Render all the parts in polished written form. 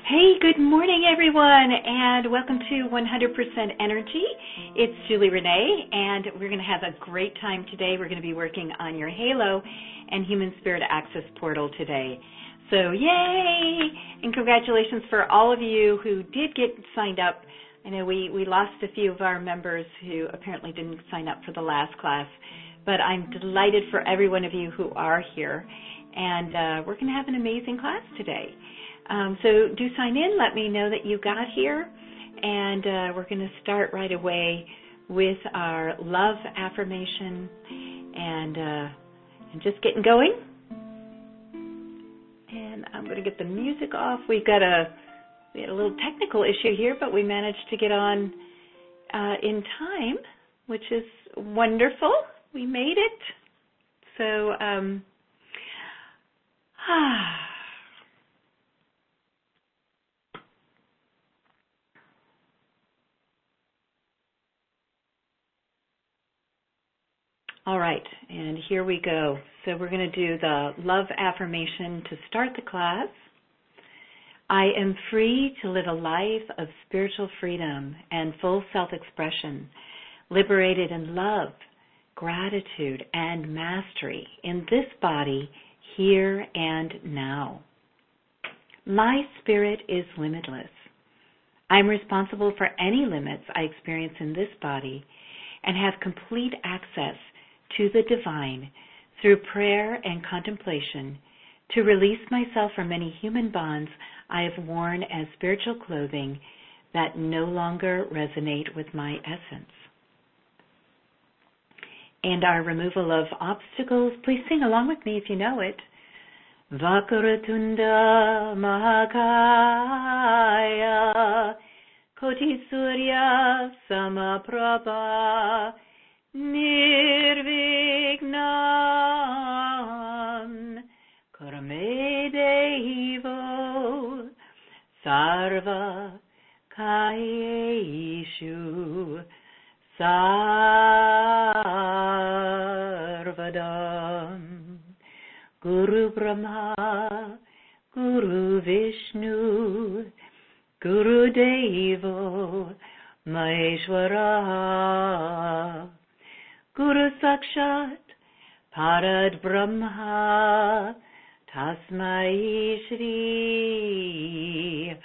Hey, good morning, everyone, and welcome to 100% Energy. It's Julie Renee, and we're going to have a great time today. We're going to be working on your Halo and Human Spirit Access Portal today. So, yay! And congratulations for all of you who did get signed up. I know we lost a few of our members who apparently didn't sign up for the last class, but I'm delighted for every one of you who are here, and we're going to have an amazing class today. So do sign in, let me know that you got here, and we're going to start right away with our love affirmation and just getting going. And I'm going to get the music off. We had a little technical issue here, but we managed to get on in time, which is wonderful. We made it. So, all right, and here we go. So we're going to do the love affirmation to start the class. I am free to live a life of spiritual freedom and full self-expression, liberated in love, gratitude, and mastery in this body, here and now. My spirit is limitless. I'm responsible for any limits I experience in this body and have complete access to the divine through prayer and contemplation to release myself from any human bonds I have worn as spiritual clothing that no longer resonate with my essence. And our removal of obstacles, please sing along with me if you know it. Vakaratunda Mahakaya Koti Surya Samaprabha Nirvignan Karame Devo Sarva Kayeshu Sarvadam Guru Brahma Guru Vishnu Guru Devo Maheshwara Guru Sakshat Parad Brahma Tasmai Shri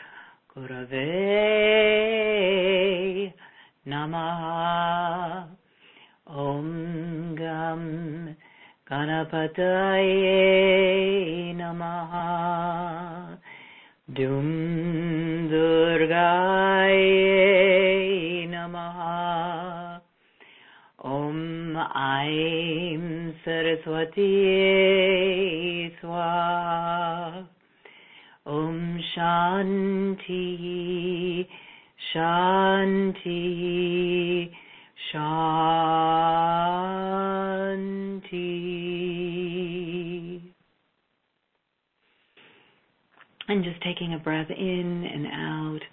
Gurave Namaha Om Gam Ganapataye Namaha Dum Durgaye Namaha Om Aim Saraswati Swaha Om Shanti Shanti Shanti. And just taking a breath in and out.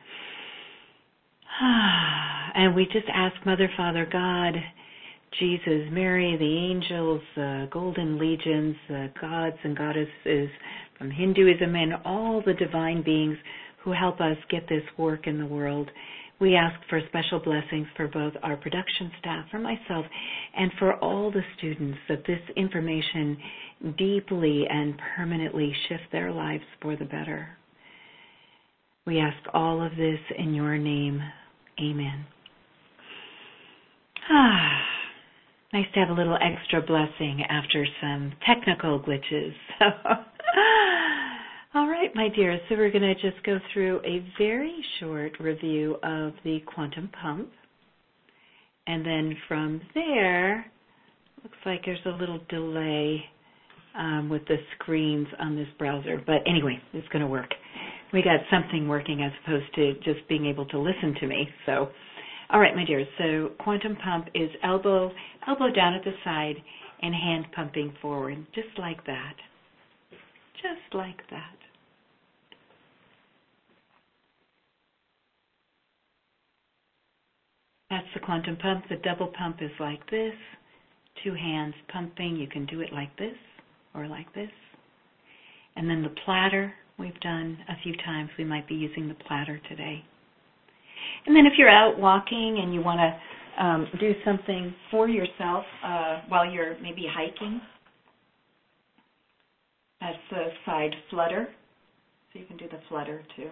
And we just ask Mother, Father, God, Jesus, Mary, the angels, the golden legions, the gods and goddesses from Hinduism, and all the divine beings who help us get this work in the world. We ask for special blessings for both our production staff, for myself, and for all the students, that this information deeply and permanently shift their lives for the better. We ask all of this in your name. Amen. Nice to have a little extra blessing after some technical glitches. All right, my dears, so we're going to just go through a very short review of the quantum pump. And then from there, looks like there's a little delay with the screens on this browser. But anyway, it's going to work. We got something working as opposed to just being able to listen to me. So, all right, my dears, so quantum pump is elbow down at the side and hand pumping forward, just like that. Just like that. That's the quantum pump. The double pump is like this. 2 hands pumping. You can do it like this or like this. And then the platter we've done a few times. We might be using the platter today. And then if you're out walking and you want to do something for yourself while you're maybe hiking, that's the side flutter. So you can do the flutter too.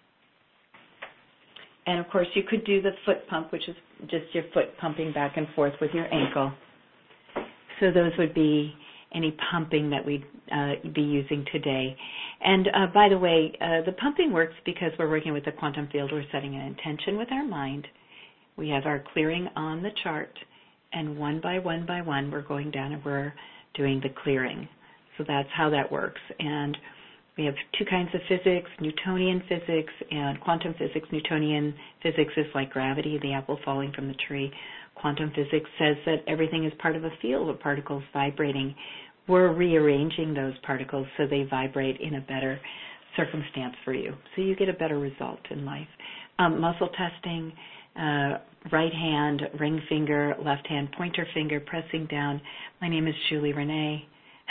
And of course you could do the foot pump, which is just your foot pumping back and forth with your ankle. So those would be any pumping that we'd be using today. And by the way, the pumping works because we're working with the quantum field. We're setting an intention with our mind. We have our clearing on the chart, and one by one by one, we're going down and we're doing the clearing. So that's how that works. And we have two kinds of physics, Newtonian physics and quantum physics. Newtonian physics is like gravity, the apple falling from the tree. Quantum physics says that everything is part of a field of particles vibrating. We're rearranging those particles so they vibrate in a better circumstance for you, so you get a better result in life. Muscle testing, right hand, ring finger, left hand, pointer finger, pressing down. My name is Julie Renee.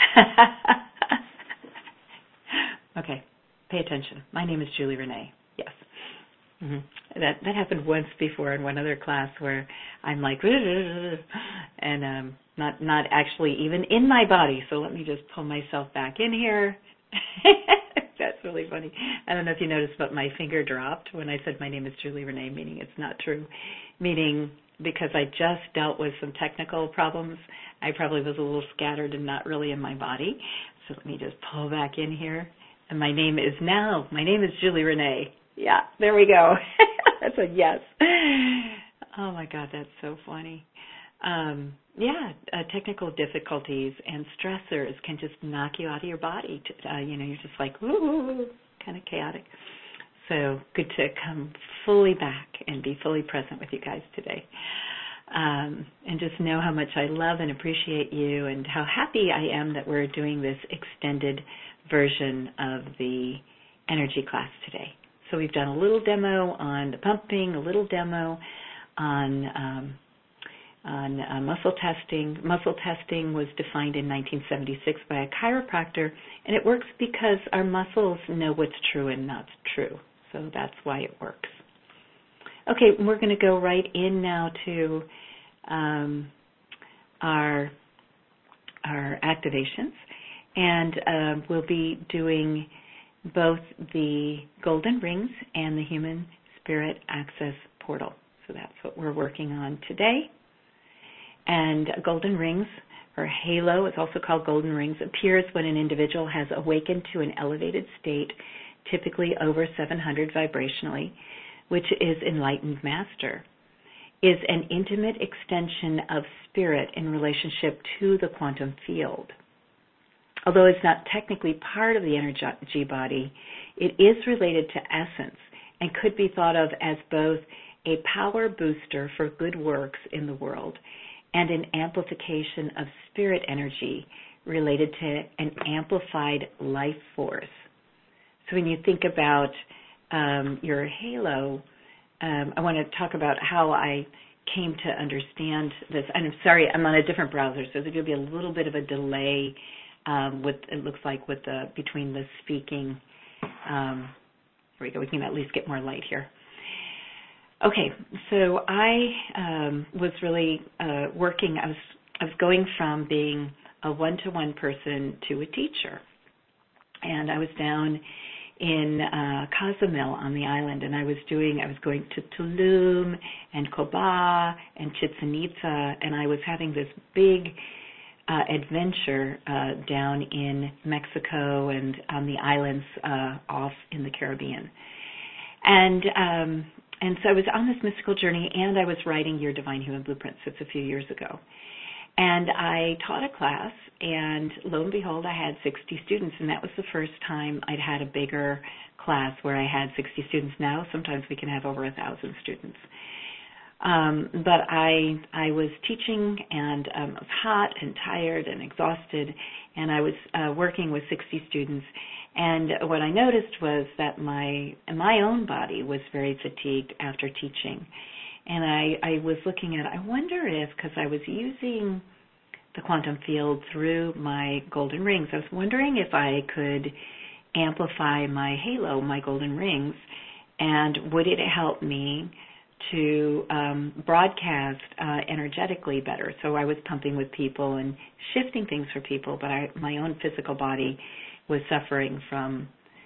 Okay, pay attention. My name is Julie Renee. Yes. Mm-hmm. That happened once before in one other class where I'm like, and not actually even in my body. So let me just pull myself back in here. That's really funny. I don't know if you noticed, but my finger dropped when I said my name is Julie Renee, meaning it's not true. Meaning because I just dealt with some technical problems, I probably was a little scattered and not really in my body. So let me just pull back in here. And my name is Julie Renee. Yeah, there we go. That's a yes. Oh my God, that's so funny. Technical difficulties and stressors can just knock you out of your body. You're just like, ooh, kind of chaotic. So good to come fully back and be fully present with you guys today. And just know how much I love and appreciate you and how happy I am that we're doing this extended version of the energy class today. So we've done a little demo on the pumping, a little demo on muscle testing. Muscle testing was defined in 1976 by a chiropractor, and it works because our muscles know what's true and not true. So that's why it works. Okay, we're going to go right in now to our activations, and we'll be doing both the golden rings and the human spirit access portal. So that's what we're working on today. And golden rings, or halo, it's also called golden rings, appears when an individual has awakened to an elevated state, typically over 700 vibrationally, which is enlightened master, is an intimate extension of spirit in relationship to the quantum field. Although it's not technically part of the energy body, it is related to essence and could be thought of as both a power booster for good works in the world and an amplification of spirit energy related to an amplified life force. So when you think about your halo, I want to talk about how I came to understand this. And I'm sorry, I'm on a different browser, so there'll be a little bit of a delay between the speaking. Here we go. We can at least get more light here. Okay, so I was really working. I was going from being a one-to-one person to a teacher, and I was down in Cozumel on the island, and I was going to Tulum and Coba and Chichen Itza, and I was having this big adventure down in Mexico and on the islands off in the Caribbean. And so I was on this mystical journey, and I was writing Your Divine Human Blueprints. It's a few years ago. And I taught a class, and lo and behold, I had 60 students, and that was the first time I'd had a bigger class where I had 60 students. Now sometimes we can have over 1,000 students. But I was teaching, and I was hot and tired and exhausted, and I was working with 60 students. And what I noticed was that my own body was very fatigued after teaching. And I was looking at, I wonder if, because I was using the quantum field through my golden rings, I was wondering if I could amplify my halo, my golden rings, and would it help me to broadcast energetically better? So I was pumping with people and shifting things for people, but my own physical body was suffering from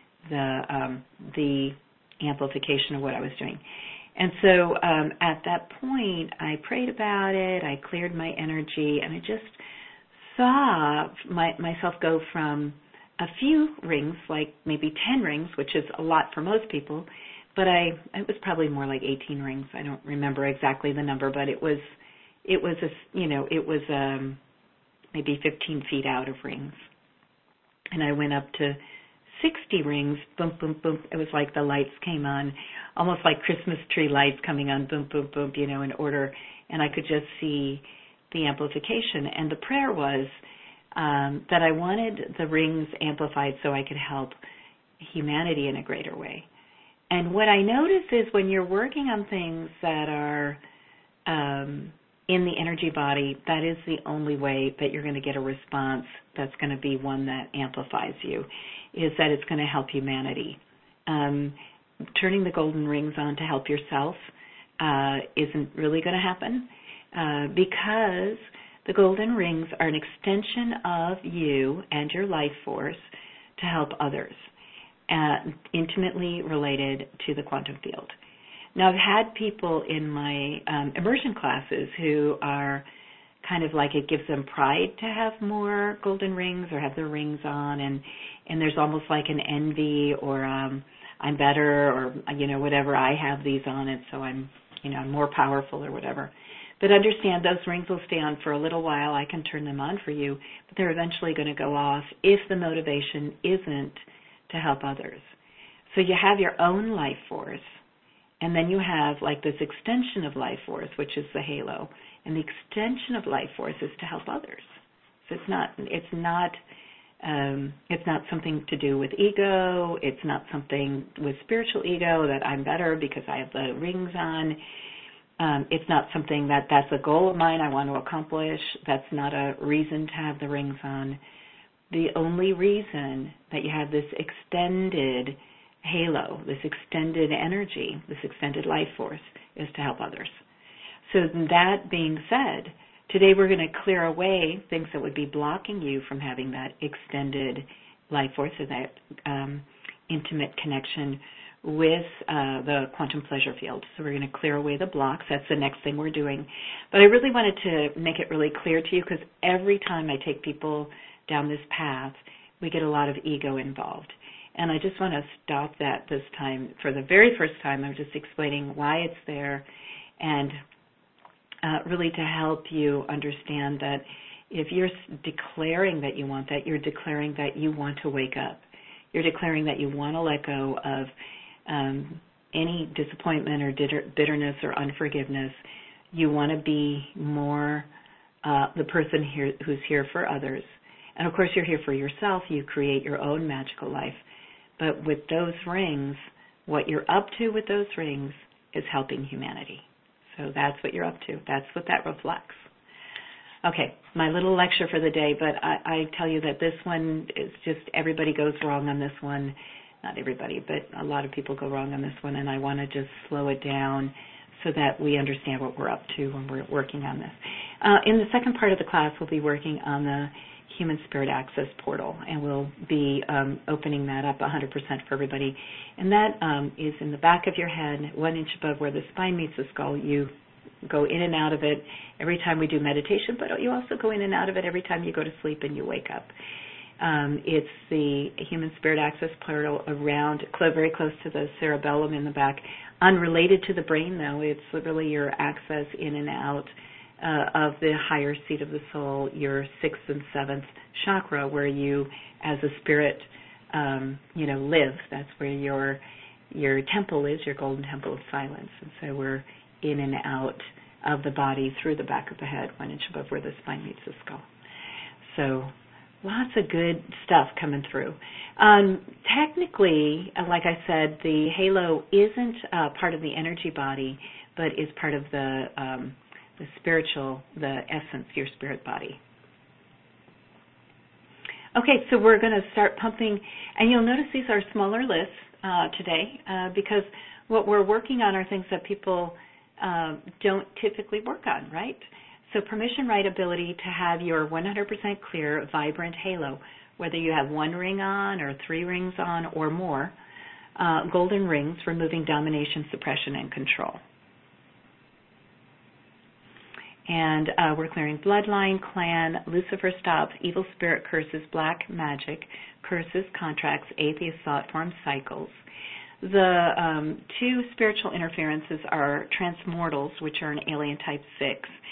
the amplification of what I was doing. And so at that point, I prayed about it, I cleared my energy, and I just saw myself go from a few rings, like maybe 10 rings, which is a lot for most people, but it was probably more like 18 rings. I don't remember exactly the number, but it was maybe 15 feet out of rings. And I went up to 60 rings, boom, boom, boom. It was like the lights came on, almost like Christmas tree lights coming on, boom, boom, boom, in order. And I could just see the amplification. And the prayer was that I wanted the rings amplified so I could help humanity in a greater way. And what I notice is when you're working on things that are in the energy body, that is the only way that you're going to get a response that's going to be one that amplifies you, is that it's going to help humanity. Turning the golden rings on to help yourself isn't really going to happen because the golden rings are an extension of you and your life force to help others, intimately related to the quantum field. Now, I've had people in my immersion classes who are kind of like it gives them pride to have more golden rings or have their rings on, and there's almost like an envy or I'm better or, whatever, I have these on it, so I'm more powerful or whatever. But understand those rings will stay on for a little while. I can turn them on for you, but they're eventually going to go off if the motivation isn't to help others. So you have your own life force, and then you have like this extension of life force, which is the halo. And the extension of life force is to help others. So it's not something to do with ego. It's not something with spiritual ego that I'm better because I have the rings on. It's not something that's a goal of mine I want to accomplish. That's not a reason to have the rings on. The only reason that you have this extended halo, this extended energy, this extended life force is to help others. So that being said, today we're going to clear away things that would be blocking you from having that extended life force or that intimate connection with the quantum pleasure field. So we're going to clear away the blocks. That's the next thing we're doing. But I really wanted to make it really clear to you because every time I take people down this path, we get a lot of ego involved. And I just want to stop that this time. For the very first time, I'm just explaining why it's there and really to help you understand that if you're declaring that you want that, you're declaring that you want to wake up. You're declaring that you want to let go of any disappointment or bitterness or unforgiveness. You want to be more the person here who's here for others. And, of course, you're here for yourself. You create your own magical life. But with those rings, what you're up to with those rings is helping humanity. So that's what you're up to. That's what that reflects. Okay, my little lecture for the day, but I tell you that this one is just everybody goes wrong on this one. Not everybody, but a lot of people go wrong on this one, and I want to just slow it down so that we understand what we're up to when we're working on this. In the second part of the class, we'll be working on the Human Spirit Access Portal, and we'll be opening that up 100% for everybody. And that is in the back of your head, 1 inch above where the spine meets the skull. You go in and out of it every time we do meditation, but you also go in and out of it every time you go to sleep and you wake up. It's the Human Spirit Access Portal around, very close to the cerebellum in the back. Unrelated to the brain, though, it's really your access in and out of the higher seat of the soul, your 6th and 7th chakra, where you, as a spirit, live. That's where your temple is, your golden temple of silence. And so we're in and out of the body through the back of the head, 1 inch above where the spine meets the skull. So lots of good stuff coming through. Technically, like I said, the halo isn't part of the energy body, but is part of the spiritual, the essence, your spirit body. Okay, so we're going to start pumping, and you'll notice these are smaller lists today because what we're working on are things that people don't typically work on, right? So permission right ability to have your 100% clear, vibrant halo, whether you have 1 ring on or 3 rings on or more, golden rings, removing domination, suppression, and control. And we're clearing bloodline, clan, Lucifer stops, evil spirit curses, black magic, curses, contracts, atheist thought forms, cycles. The 2 spiritual interferences are transmortals, which are an alien type 6.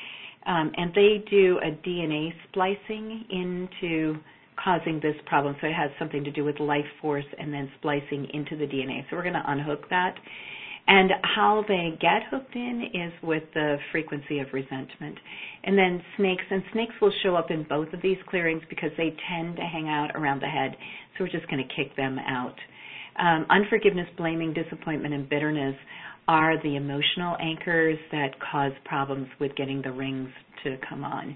And they do a DNA splicing into causing this problem. So it has something to do with life force and then splicing into the DNA. So we're going to unhook that. And how they get hooked in is with the frequency of resentment. And then snakes, and snakes will show up in both of these clearings because they tend to hang out around the head. So we're just going to kick them out. Unforgiveness, blaming, disappointment, and bitterness are the emotional anchors that cause problems with getting the rings to come on.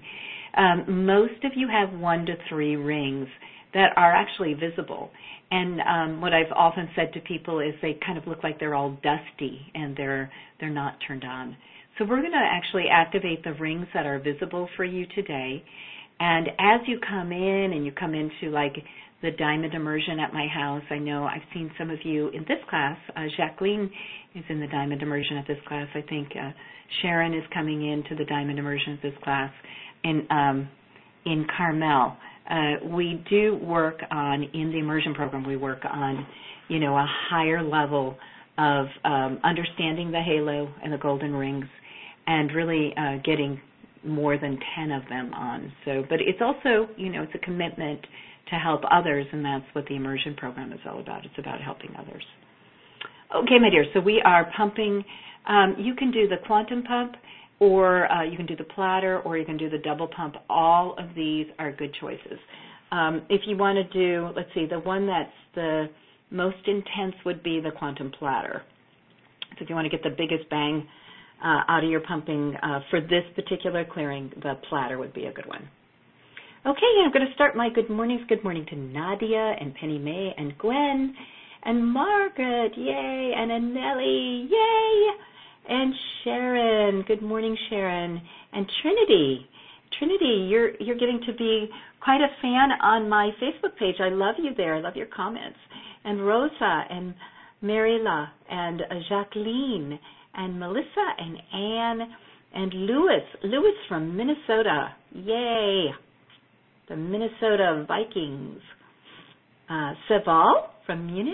Most of you have 1 to 3 rings that are actually visible. And what I've often said to people is they kind of look like they're all dusty and they're not turned on. So we're going to actually activate the rings that are visible for you today. And as you come in and you come into like the diamond immersion at my house, I know I've seen some of you in this class. Jacqueline is in the diamond immersion at this class. I think Sharon is coming into the diamond immersion at this class. And in Carmel, we do work on, in the immersion program, we work on, a higher level of understanding the halo and the golden rings and really getting more than 10 of them on. So, but it's also, it's a commitment to help others, and that's what the immersion program is all about. It's about helping others. Okay, my dear, so we are pumping. You can do the quantum pump, or you can do the platter, or you can do the double pump. All of these are good choices. If you want to do, let's see, the one that's the most intense would be the quantum platter. So if you want to get the biggest bang out of your pumping for this particular clearing, the platter would be a good one. Okay, I'm going to start my good mornings. Good morning to Nadia and Penny Mae and Gwen and Margaret, yay, and Anneli, yay, and Sharon. Good morning, Sharon, and Trinity. Trinity, you're getting to be quite a fan on my Facebook page. I love you there. I love your comments. And Rosa and Marila and Jacqueline and Melissa and Anne and Louis from Minnesota. Yay. The Minnesota Vikings. Seval from Munich.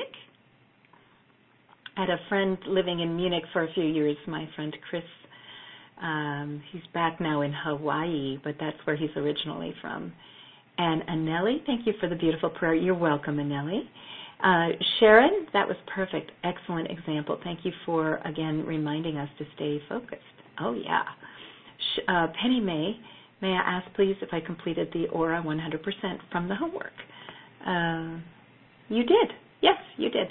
I had a friend living in Munich for a few years, my friend Chris. He's back now in Hawaii, but that's where he's originally from. And Anneli, thank you for the beautiful prayer. You're welcome, Anneli. Sharon, that was perfect. Excellent example. Thank you for, again, reminding us to stay focused. Oh, yeah. Penny Mae, may I ask, please, if I completed the aura 100% from the homework? You did. Yes, you did.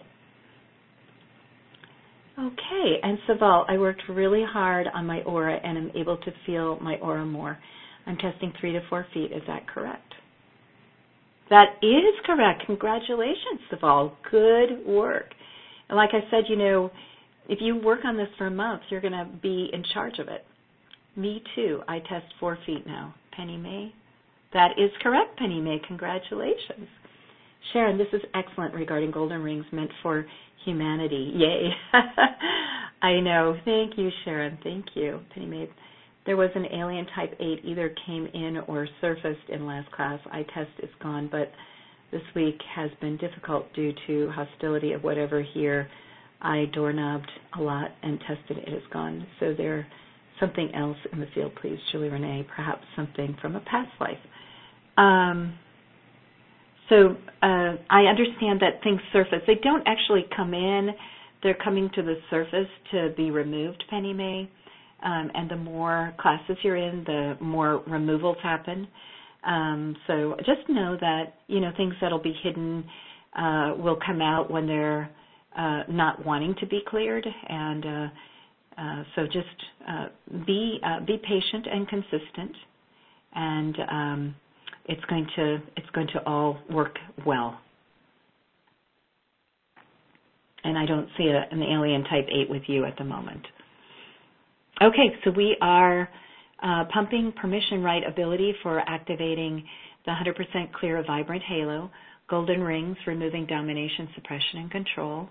Okay, and Saval, I worked really hard on my aura and am able to feel my aura more. I'm testing 3 to 4 feet. Is that correct? That is correct. Congratulations, Saval. Good work. And like I said, if you work on this for a month, you're going to be in charge of it. Me too. I test 4 feet now. Penny Mae? That is correct, Penny Mae. Congratulations. Sharon, this is excellent regarding golden rings meant for humanity. Yay. I know. Thank you, Sharon. Thank you. Penny Mae. There was an alien type 8 either came in or surfaced in last class. I test is gone, but this week has been difficult due to hostility of whatever here. I doorknobbed a lot and tested it is gone. So there's something else in the field, please, Julie Renee, perhaps something from a past life. So I understand that things surface. They don't actually come in. They're coming to the surface to be removed, Penny Mae. And the more classes you're in, the more removals happen. So just know that, things that'll be hidden will come out when they're not wanting to be cleared. And so just be patient and consistent. And it's going to all work well. And I don't see an alien type 8 with you at the moment. Okay, so we are pumping permission right ability for activating the 100% clear vibrant halo, golden rings, removing domination, suppression, and control.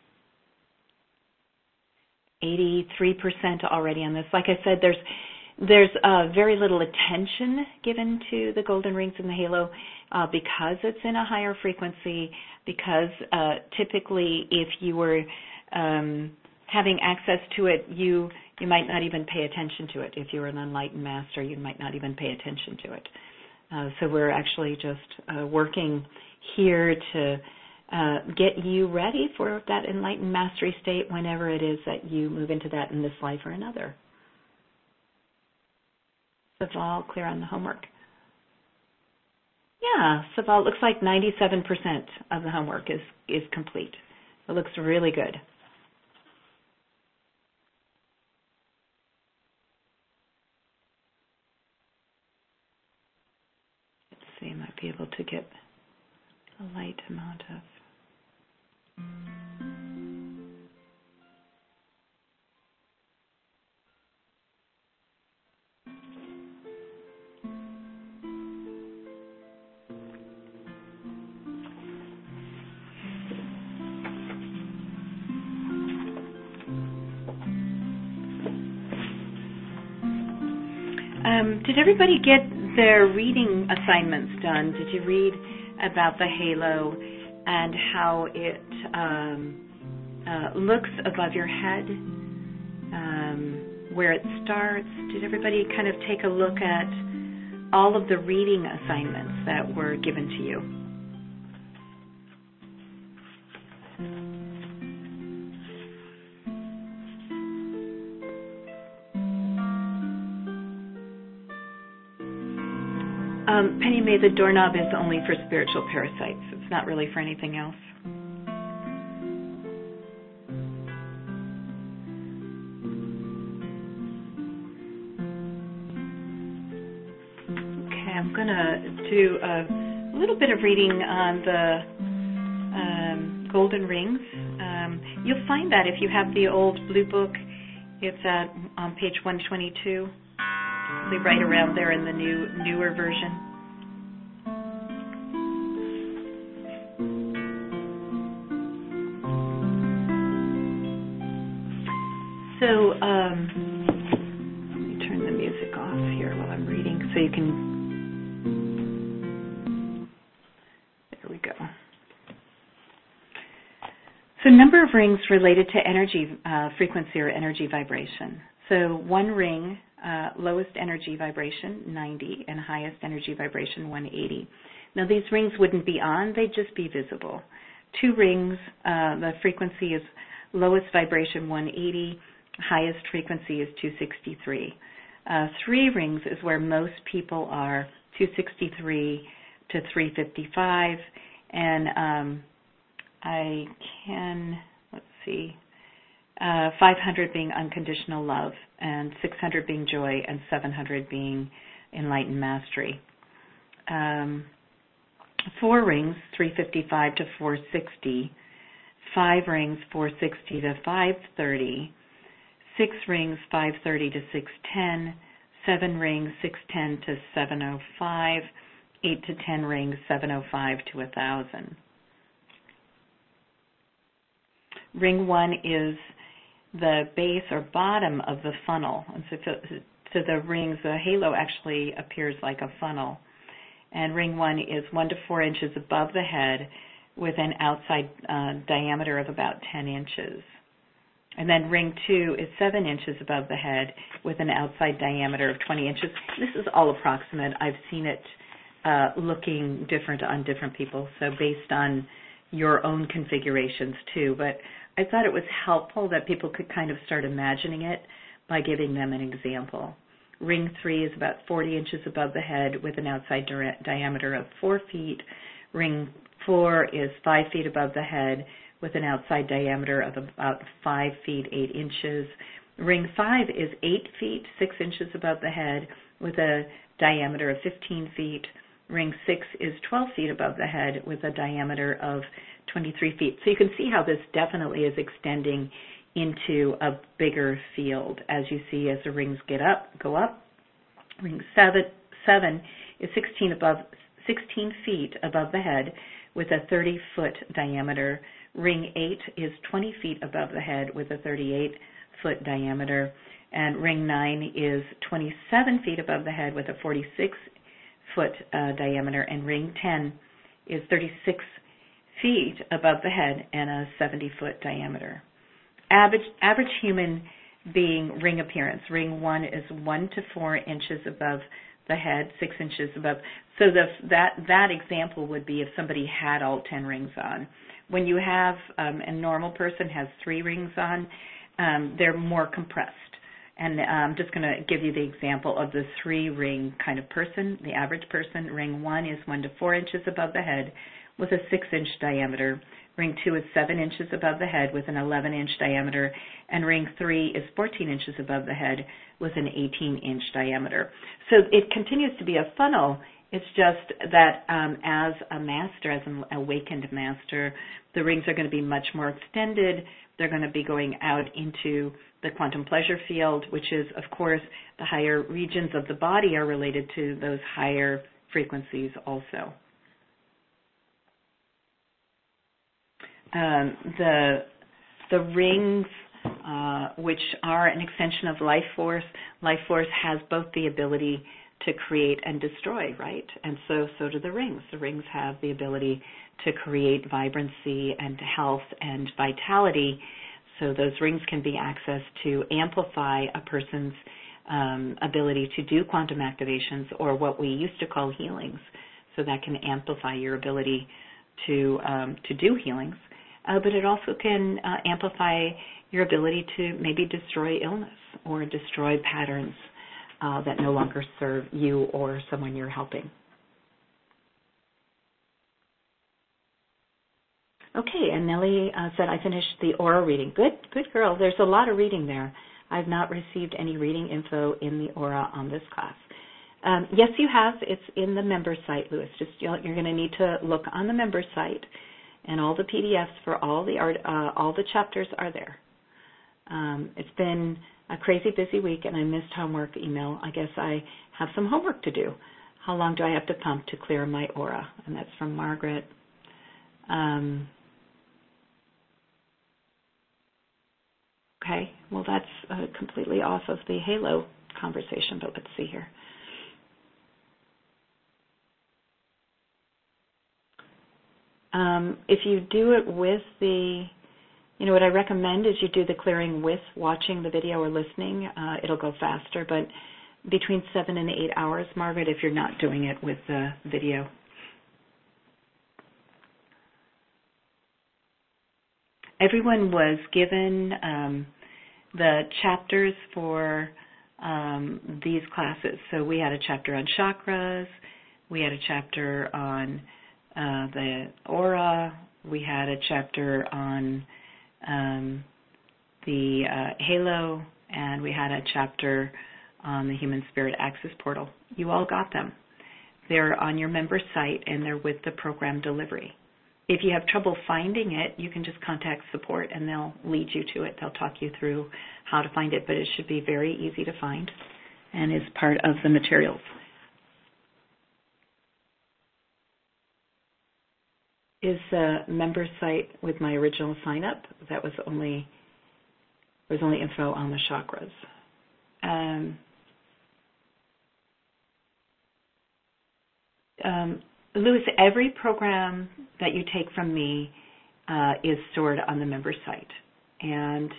83% already on this. Like I said, there's very little attention given to the golden rings in the halo because it's in a higher frequency, because typically if you were having access to it, you might not even pay attention to it. If you're an enlightened master, you might not even pay attention to it. So we're actually just working here to get you ready for that enlightened mastery state whenever it is that you move into that in this life or another. Saval, clear on the homework. Yeah, Saval, looks like 97% of the homework is complete. It looks really good. Let's see, I might be able to get a light amount of... Did everybody get their reading assignments done? Did you read about the halo and how it looks above your head, where it starts? Did everybody kind of take a look at all of the reading assignments that were given to you? Penny May, the doorknob is only for spiritual parasites. It's not really for anything else. Okay, I'm going to do a little bit of reading on the golden rings. You'll find that if you have the old blue book, it's on page 122. Right around there in the newer version. So let me turn the music off here while I'm reading so you can... There we go. So number of rings related to energy frequency or energy vibration. So one ring, lowest energy vibration, 90, and highest energy vibration, 180. Now these rings wouldn't be on, they'd just be visible. Two rings, the frequency is lowest vibration, 180, highest frequency is 263. Three rings is where most people are, 263 to 355, and I can, let's see, 500 being unconditional love, and 600 being joy, and 700 being enlightened mastery. Four rings, 355 to 460. Five rings, 460 to 530. Six rings, 530 to 610. Seven rings, 610 to 705. 8 to 10 rings, 705 to 1000. Ring one is the base or bottom of the funnel. And so the rings, the halo actually appears like a funnel. And ring one is 1 to 4 inches above the head with an outside diameter of about 10 inches. And then ring two is 7 inches above the head with an outside diameter of 20 inches. This is all approximate. I've seen it looking different on different people, so based on your own configurations too. But I thought it was helpful that people could kind of start imagining it by giving them an example. Ring three is about 40 inches above the head with an outside diameter of 4 feet. Ring four is 5 feet above the head with an outside diameter of about 5 feet, 8 inches. Ring five is 8 feet, 6 inches above the head with a diameter of 15 feet. Ring 6 is 12 feet above the head with a diameter of 23 feet. So you can see how this definitely is extending into a bigger field as you see as the rings go up. Ring 7 is 16 feet above the head with a 30-foot diameter. Ring 8 is 20 feet above the head with a 38-foot diameter. And ring 9 is 27 feet above the head with a 46-foot diameter. And ring 10 is 36 feet above the head and a 70-foot diameter. Average human being ring appearance. Ring 1 is 1 to 4 inches above the head, 6 inches above. So that example would be if somebody had all 10 rings on. When you have a normal person has 3 rings on, they're more compressed. And I'm just going to give you the example of the 3-ring kind of person, the average person. Ring 1 is 1 to 4 inches above the head with a 6-inch diameter. Ring 2 is 7 inches above the head with an 11-inch diameter. And ring 3 is 14 inches above the head with an 18-inch diameter. So it continues to be a funnel. It's just that as a master, as an awakened master, the rings are going to be much more extended. They're going to be going out into the quantum pleasure field, which is, of course, the higher regions of the body are related to those higher frequencies also. The rings, which are an extension of life force has both the ability to create and destroy, right? And so do the rings. The rings have the ability to create vibrancy and health and vitality. So those rings can be accessed to amplify a person's ability to do quantum activations, or what we used to call healings. So that can amplify your ability to do healings. But it also can amplify your ability to maybe destroy illness or destroy patterns that no longer serve you or someone you're helping. Okay, and Nellie said, I finished the aura reading. Good girl. There's a lot of reading there. I've not received any reading info in the aura on this class. Yes, you have. It's in the member site, Louis. Just you're going to need to look on the member site, and all the PDFs for all the chapters are there. It's been a crazy busy week, and I missed homework email. I guess I have some homework to do. How long do I have to pump to clear my aura? And that's from Margaret. Okay, well, that's completely off of the Halo conversation, but let's see here. If you do it with what I recommend is you do the clearing with watching the video or listening. It'll go faster, but between 7 and 8 hours, Margaret, if you're not doing it with the video. Everyone was given the chapters for these classes. So we had a chapter on chakras, we had a chapter on the aura, we had a chapter on the halo, and we had a chapter on the Human Spirit Access Portal. You all got them. They're on your member site, and they're with the program delivery. If you have trouble finding it, you can just contact support, and they'll lead you to it. They'll talk you through how to find it, but it should be very easy to find and is part of the materials. Is the member site with my original sign-up? That was only info on the chakras. Louis, every program that you take from me is stored on the member site. And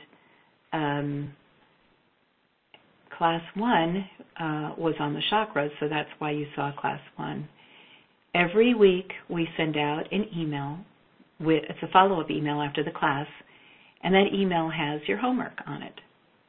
Class 1 was on the chakras, so that's why you saw Class 1. Every week we send out an email. It's a follow-up email after the class, and that email has your homework on it.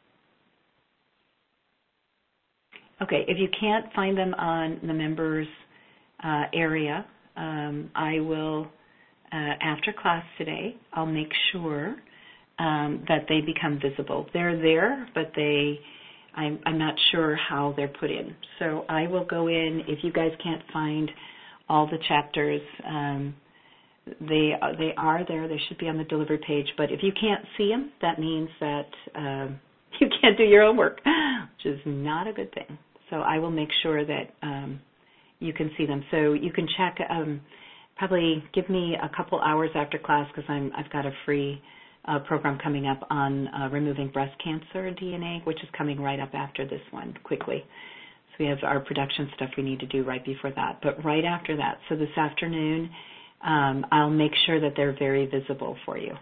Okay, if you can't find them on the members area, I will, after class today, I'll make sure that they become visible. They're there, but I'm not sure how they're put in. So I will go in, if you guys can't find all the chapters. They are there. They should be on the delivery page. But if you can't see them, that means that you can't do your homework, which is not a good thing. So I will make sure that you can see them. So you can check. Probably give me a couple hours after class because I've got a free program coming up on removing breast cancer DNA, which is coming right up after this one quickly. So we have our production stuff we need to do right before that. But right after that, so this afternoon, I'll make sure that they're very visible for you.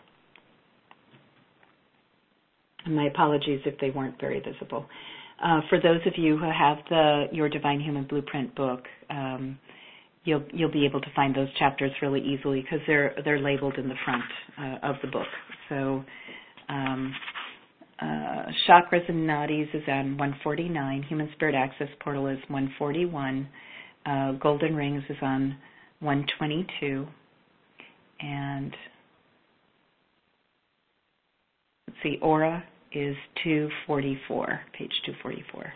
And my apologies if they weren't very visible. For those of you who have your Divine Human Blueprint book, you'll be able to find those chapters really easily because they're labeled in the front of the book. So Chakras and Nadis is on 149. Human Spirit Access Portal is 141. Golden Rings is on 122. And let's see, Aura is 244, page 244.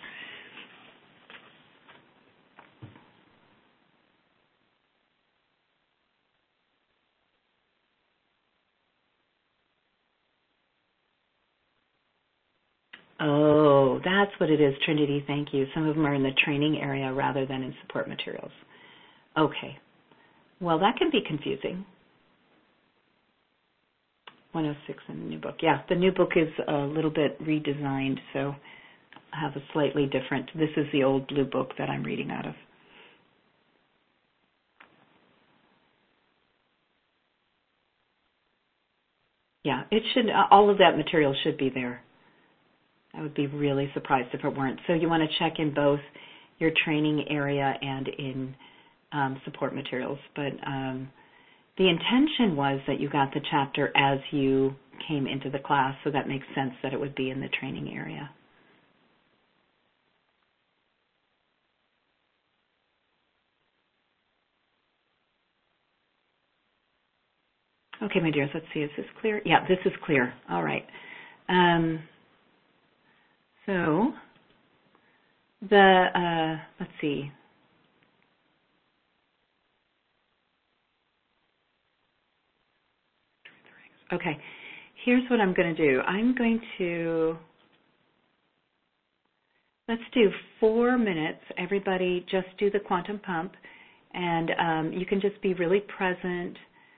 Oh, that's what it is, Trinity. Thank you. Some of them are in the training area rather than in support materials. Okay. Well, that can be confusing. 106 in the new book. Yeah, the new book is a little bit redesigned, so I have a slightly different. This is the old blue book that I'm reading out of. Yeah, it should. All of that material should be there. I would be really surprised if it weren't. So you want to check in both your training area and in support materials. But the intention was that you got the chapter as you came into the class, so that makes sense that it would be in the training area. Okay, my dears, let's see. Is this clear? Yeah, this is clear. All right. So let's see. Okay, here's what I'm going to do. Let's do 4 minutes. Everybody just do the quantum pump, and you can just be really present.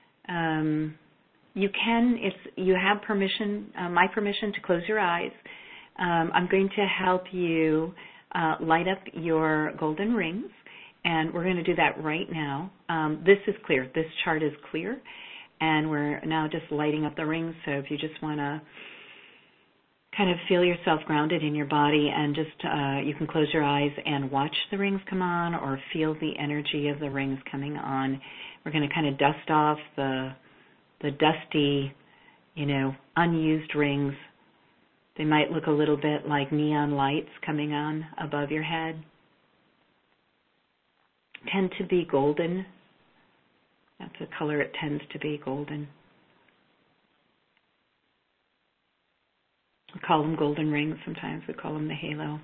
You have permission, my permission to close your eyes. I'm going to help you light up your golden rings, and we're going to do that right now. This is clear. This chart is clear, and we're now just lighting up the rings. So if you just want to kind of feel yourself grounded in your body, and just you can close your eyes and watch the rings come on, or feel the energy of the rings coming on. We're going to kind of dust off the dusty, unused rings. They might look a little bit like neon lights coming on above your head. Tend to be golden. That's the color it tends to be, golden. We call them golden rings sometimes. We call them the halo.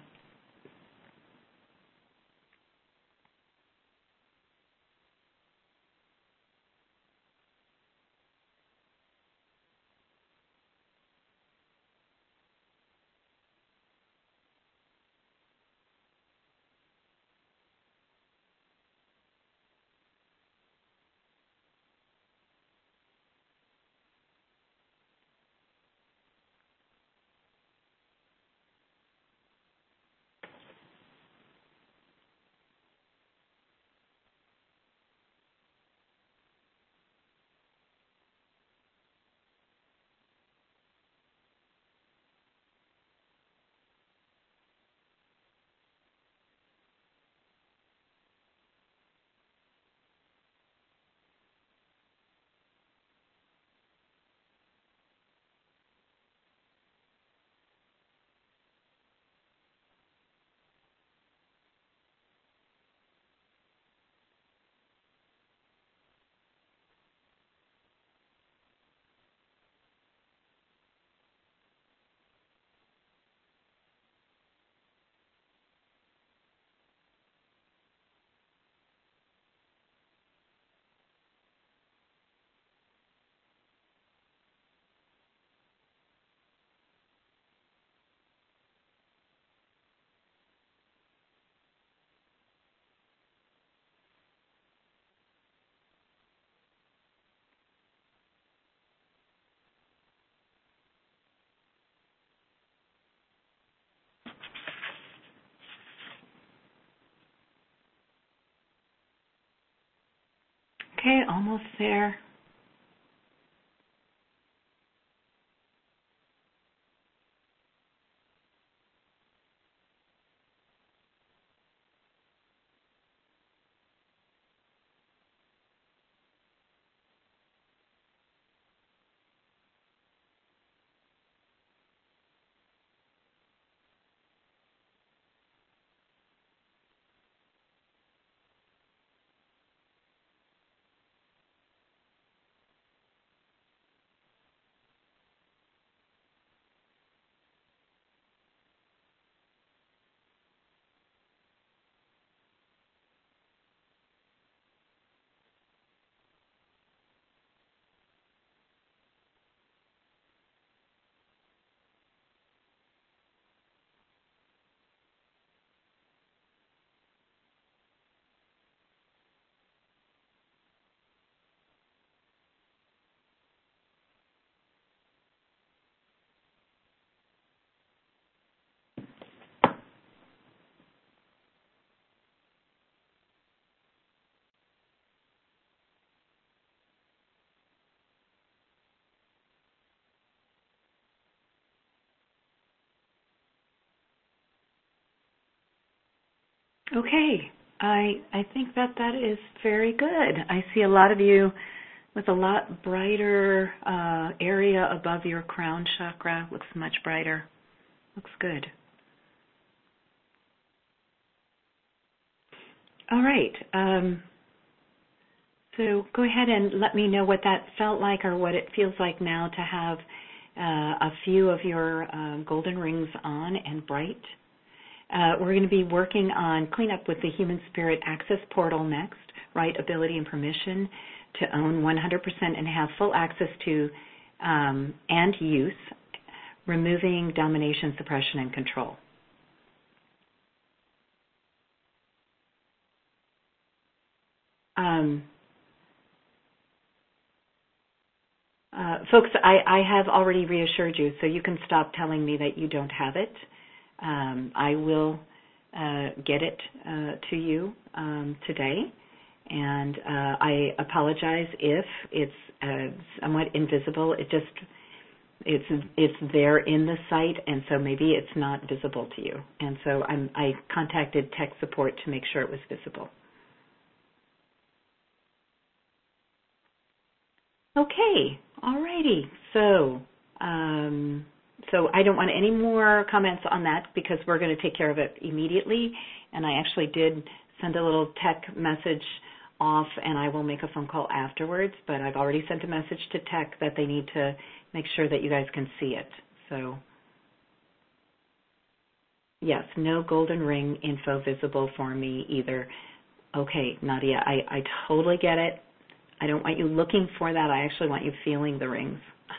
Okay, almost there. Okay, I think that is very good. I see a lot of you with a lot brighter area above your crown chakra. Looks much brighter. Looks good. All right. So go ahead and let me know what that felt like or what it feels like now to have a few of your golden rings on and bright. We're going to be working on cleanup with the Human Spirit Access Portal next, right? Ability and permission to own 100% and have full access to and use, removing domination, suppression, and control. Folks, I have already reassured you, so you can stop telling me that you don't have it. I will get it to you today, and I apologize if it's somewhat invisible. It's there in the site, and so maybe it's not visible to you. And so I contacted tech support to make sure it was visible. Okay, alrighty. So I don't want any more comments on that because we're going to take care of it immediately. And I actually did send a little tech message off, and I will make a phone call afterwards. But I've already sent a message to tech that they need to make sure that you guys can see it. So yes, no golden ring info visible for me either. Okay, Nadia, I totally get it. I don't want you looking for that. I actually want you feeling the rings.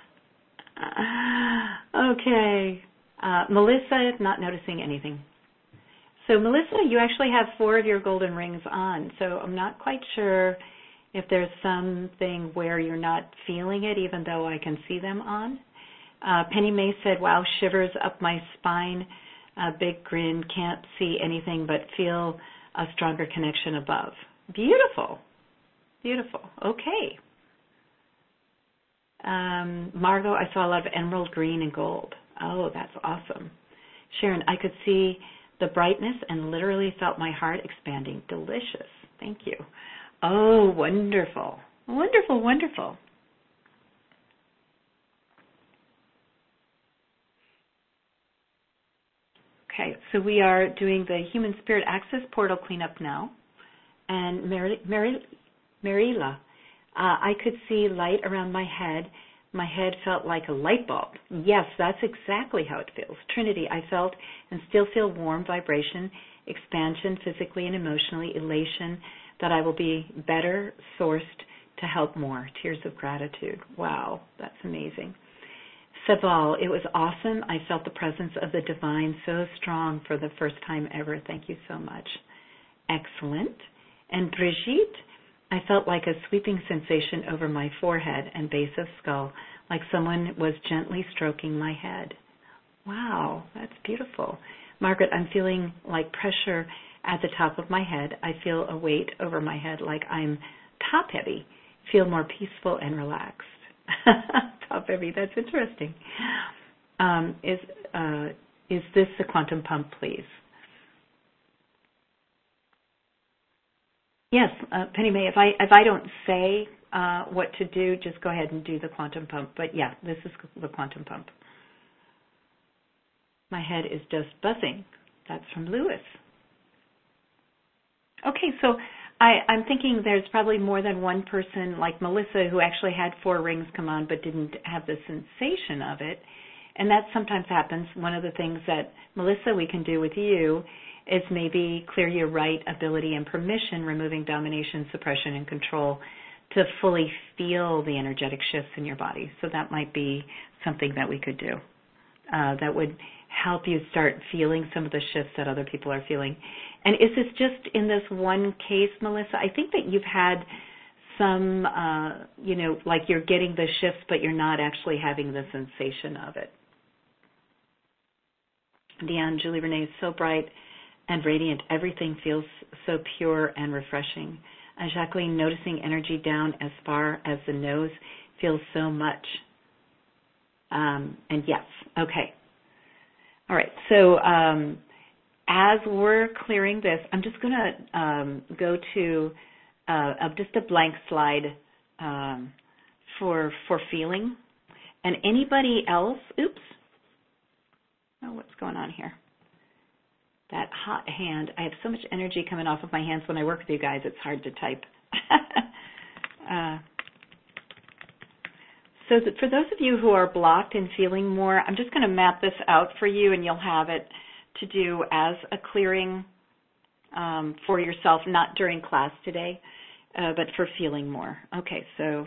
Okay. Melissa, not noticing anything. So, Melissa, you actually have 4 of your golden rings on. So I'm not quite sure if there's something where you're not feeling it, even though I can see them on. Penny May said, wow, shivers up my spine, big grin, can't see anything but feel a stronger connection above. Beautiful. Beautiful. Okay. Margot, I saw a lot of emerald green and gold. Oh, that's awesome. Sharon, I could see the brightness and literally felt my heart expanding. Delicious. Thank you. Oh, wonderful. Wonderful, wonderful. Okay, so we are doing the Human Spirit Access Portal cleanup now. And Marila, I could see light around my head. My head felt like a light bulb. Yes, that's exactly how it feels. Trinity, I felt and still feel warm vibration, expansion physically and emotionally, elation that I will be better sourced to help more. Tears of gratitude. Wow, that's amazing. Saval, it was awesome. I felt the presence of the divine so strong for the first time ever. Thank you so much. Excellent. And Brigitte, I felt like a sweeping sensation over my forehead and base of skull, like someone was gently stroking my head. Wow, that's beautiful. Margaret, I'm feeling like pressure at the top of my head. I feel a weight over my head like I'm top heavy, feel more peaceful and relaxed. Top heavy, that's interesting. Is this the quantum pump, please? Yes, Penny May, if I don't say what to do, just go ahead and do the quantum pump. But yeah, this is the quantum pump. My head is just buzzing. That's from Lewis. Okay, so I'm thinking there's probably more than one person like Melissa who actually had 4 rings come on but didn't have the sensation of it. And that sometimes happens. One of the things that, Melissa, we can do with you is maybe clear your right, ability, and permission, removing domination, suppression, and control to fully feel the energetic shifts in your body. So that might be something that we could do. That would help you start feeling some of the shifts that other people are feeling. And is this just in this one case, Melissa? I think that you've had some, like you're getting the shifts, but you're not actually having the sensation of it. Deanne, Julie Renee is so bright and radiant. Everything feels so pure and refreshing. And Jacqueline, noticing energy down as far as the nose feels so much. And yes, okay. All right, so as we're clearing this, I'm just going to go to just a blank slide for feeling. And anybody else, what's going on here? That hot hand. I have so much energy coming off of my hands when I work with you guys, it's hard to type. So for those of you who are blocked and feeling more, I'm just going to map this out for you, and you'll have it to do as a clearing for yourself, not during class today, but for feeling more. Okay, so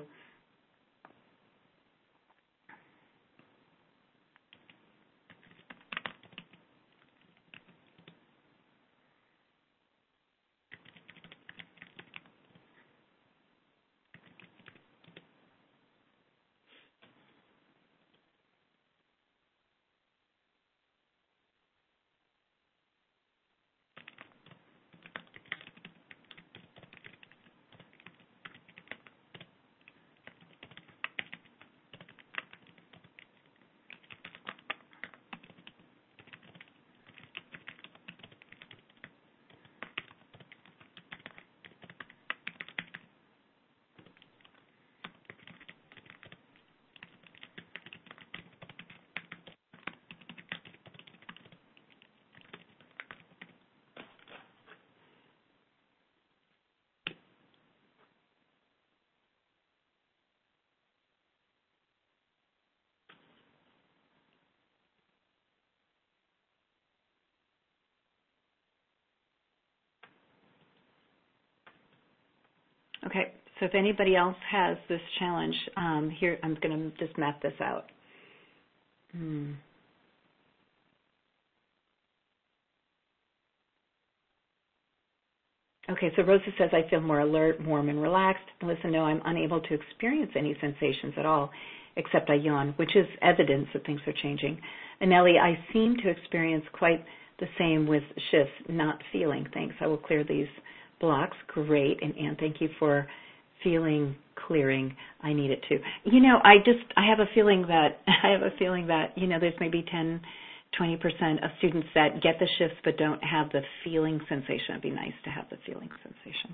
okay, so if anybody else has this challenge, here I'm going to just map this out. Okay, so Rosa says, I feel more alert, warm, and relaxed. Melissa, no, I'm unable to experience any sensations at all, except I yawn, which is evidence that things are changing. And Nellie, I seem to experience quite the same with shifts, not feeling. Thanks, I will clear these blocks. Great. And Anne, thank you for feeling clearing. I need it too. I have a feeling that there's maybe 10-20% of students that get the shifts but don't have the feeling sensation. It'd be nice to have the feeling sensation.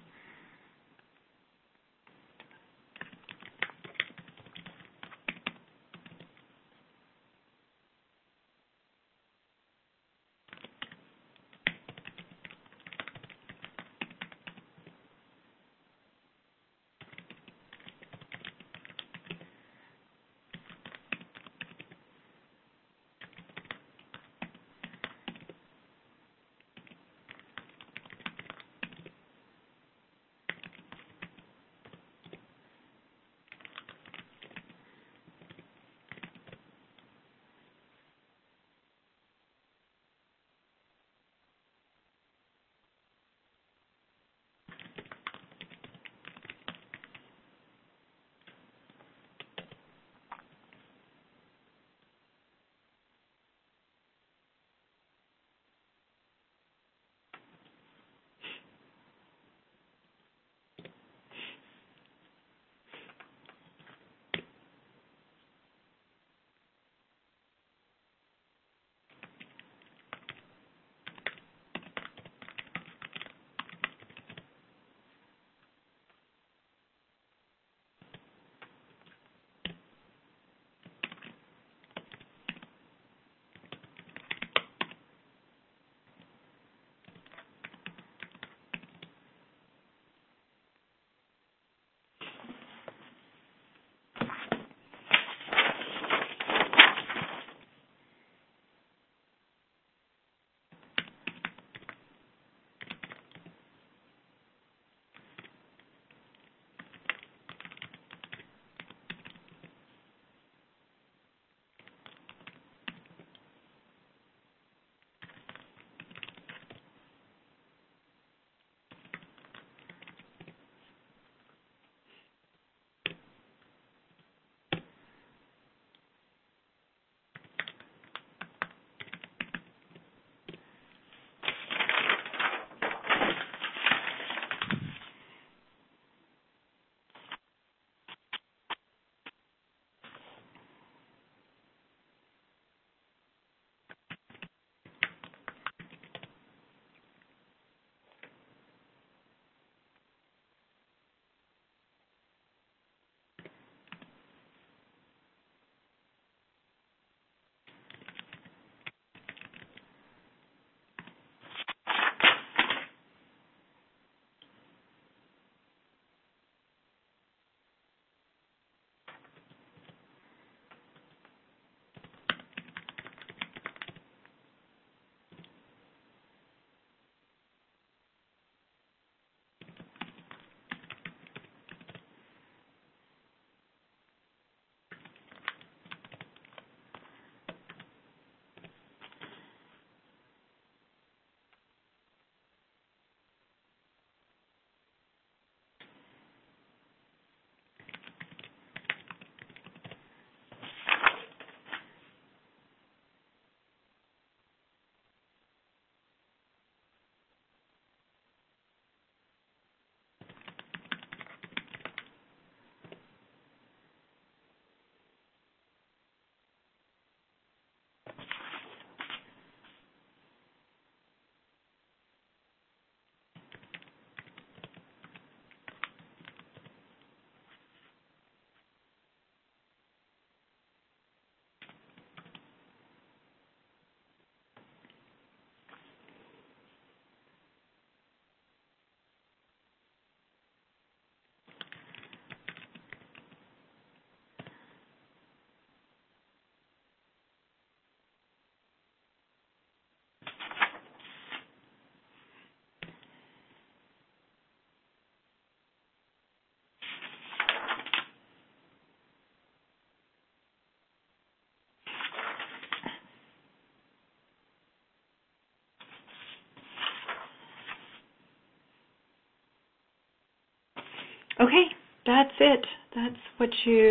Okay, that's it. That's what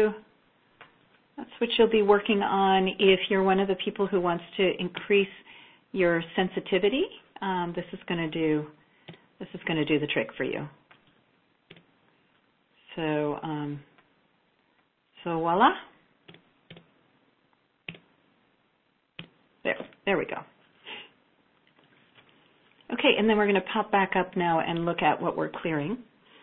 you'll be working on if you're one of the people who wants to increase your sensitivity. This is going to do the trick for you. So voila. There we go. Okay, and then we're going to pop back up now and look at what we're clearing.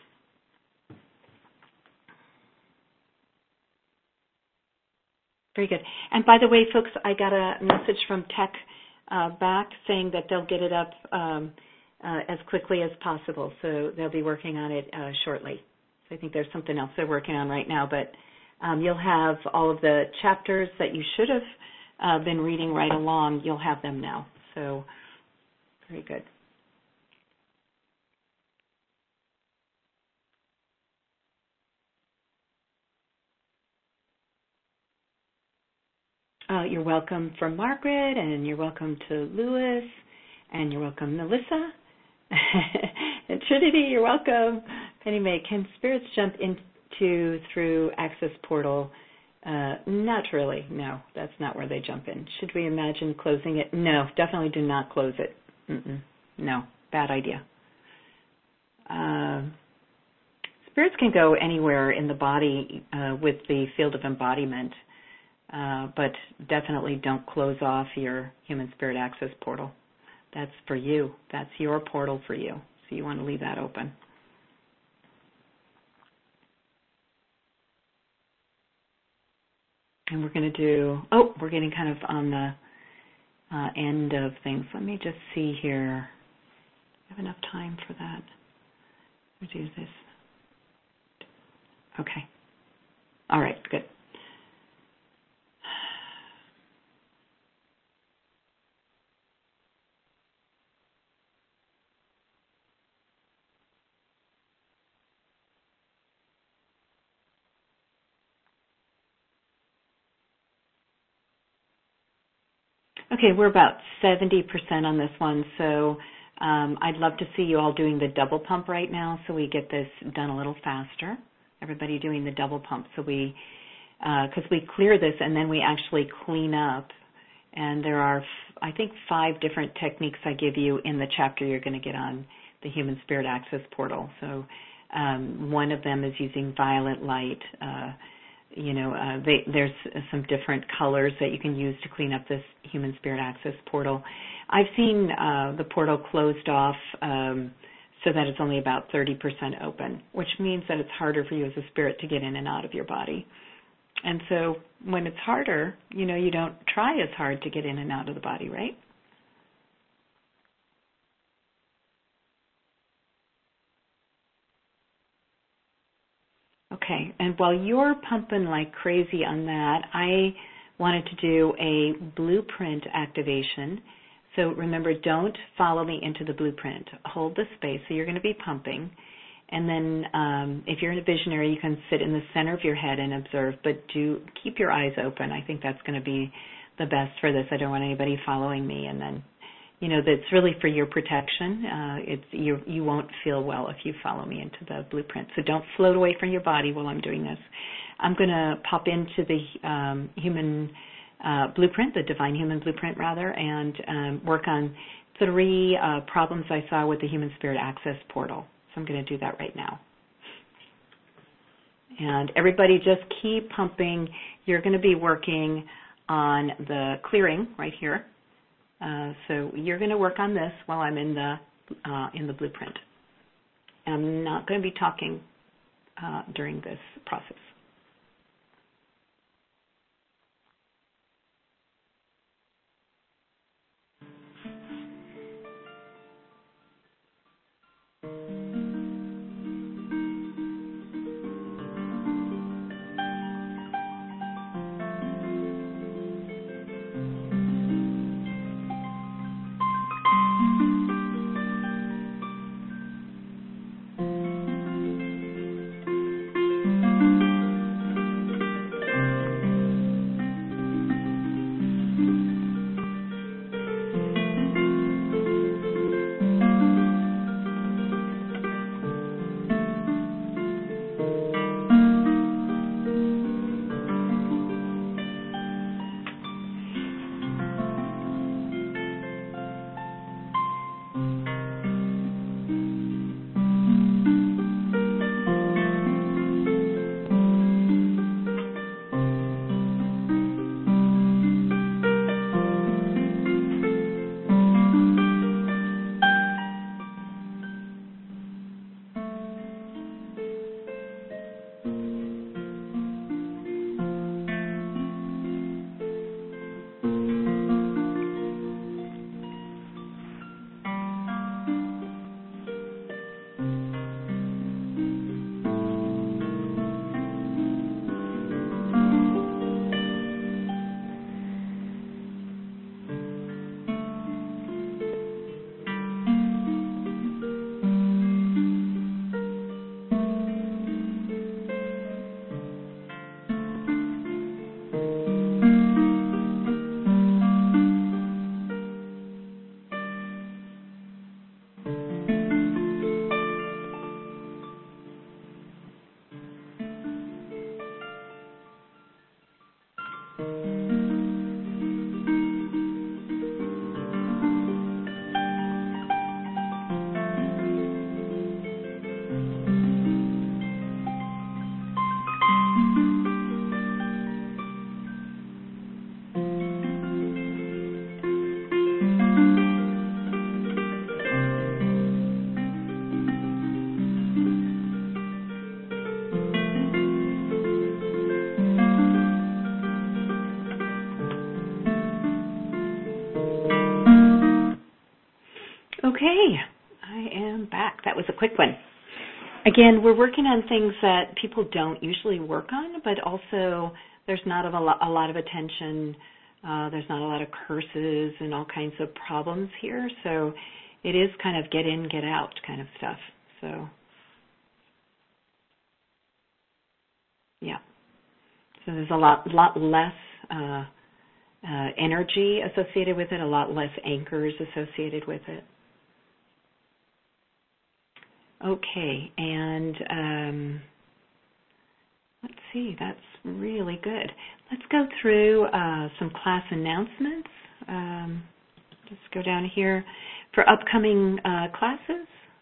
Very good. And by the way, folks, I got a message from Tech back saying that they'll get it up as quickly as possible. So they'll be working on it shortly. So I think there's something else they're working on right now. But you'll have all of the chapters that you should have been reading right along. You'll have them now. So very good. You're welcome from Margaret, and you're welcome to Lewis, and you're welcome, Melissa. And Trinity, you're welcome. Penny Mae, can spirits jump into through access portal? Not really. No, that's not where they jump in. Should we imagine closing it? No, definitely do not close it. No, bad idea. Spirits can go anywhere in the body with the field of embodiment. But definitely don't close off your human spirit access portal. That's for you. That's your portal for you. So you want to leave that open. And we're going to do, we're getting kind of on the end of things. Let me just see here. I have enough time for that. We'll do this. Okay. All right, good. Okay, we're about 70% on this one, so I'd love to see you all doing the double pump right now so we get this done a little faster. Everybody doing the double pump so because we clear this and then we actually clean up. And there are, I think, 5 different techniques I give you in the chapter you're going to get on the Human Spirit Access Portal. So one of them is using violet light. There's some different colors that you can use to clean up this Human Spirit Access Portal. I've seen the portal closed off so that it's only about 30% open, which means that it's harder for you as a spirit to get in and out of your body. And so when it's harder, you don't try as hard to get in and out of the body, right? Okay, and while you're pumping like crazy on that, I wanted to do a blueprint activation. So remember, don't follow me into the blueprint. Hold the space. So you're going to be pumping. And then if you're in a visionary, you can sit in the center of your head and observe, but do keep your eyes open. I think that's going to be the best for this. I don't want anybody following me. And then, that's really for your protection. You won't feel well if you follow me into the blueprint. So don't float away from your body while I'm doing this. I'm going to pop into the human blueprint, the divine human blueprint, rather, and work on 3 problems I saw with the Human Spirit Access Portal. So I'm going to do that right now. And everybody just keep pumping. You're going to be working on the clearing right here. So you're going to work on this while I'm in the blueprint. And I'm not going to be talking during this process. Okay, I am back. That was a quick one. Again, we're working on things that people don't usually work on, but also there's not a lot of attention. There's not a lot of curses and all kinds of problems here. So it is kind of get in, get out kind of stuff. So, yeah. So there's a lot less energy associated with it, a lot less anchors associated with it. Okay, and let's see, that's really good. Let's go through some class announcements. Just go down here for upcoming classes.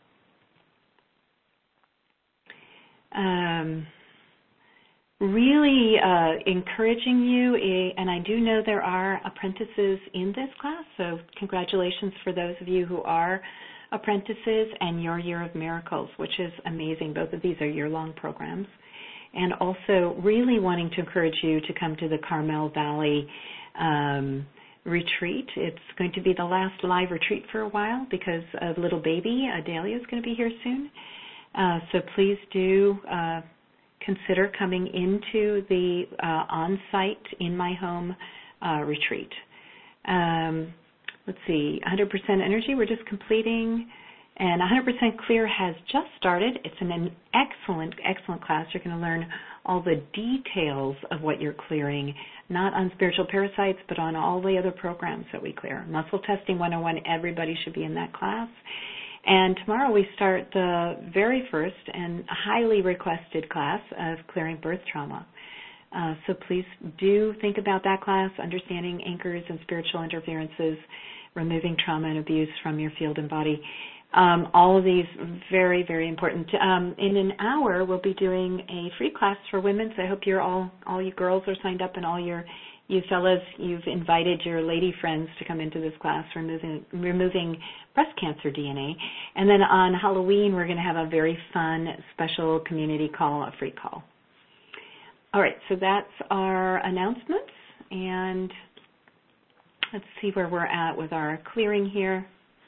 Really encouraging you, and I do know there are apprentices in this class, so congratulations for those of you who are apprentices and your Year of Miracles, which is amazing. Both of these are year-long programs. And also really wanting to encourage you to come to the Carmel Valley retreat. It's going to be the last live retreat for a while because of little baby. Adalia is going to be here soon. So please do consider coming into the on-site in my home retreat. Let's see, 100% energy we're just completing, and 100% clear has just started. It's an excellent, excellent class. You're going to learn all the details of what you're clearing, not on spiritual parasites, but on all the other programs that we clear. Muscle Testing 101, everybody should be in that class. And tomorrow we start the very first and highly requested class of clearing birth trauma. So please do think about that class, understanding anchors and spiritual interferences, removing trauma and abuse from your field and body. All of these very, very important. In an hour, we'll be doing a free class for women. So I hope you're all you girls are signed up, and all you fellas, you've invited your lady friends to come into this class, removing breast cancer DNA. And then on Halloween, we're going to have a very fun, special community call, a free call. All right, so that's our announcements, and let's see where we're at with our clearing here.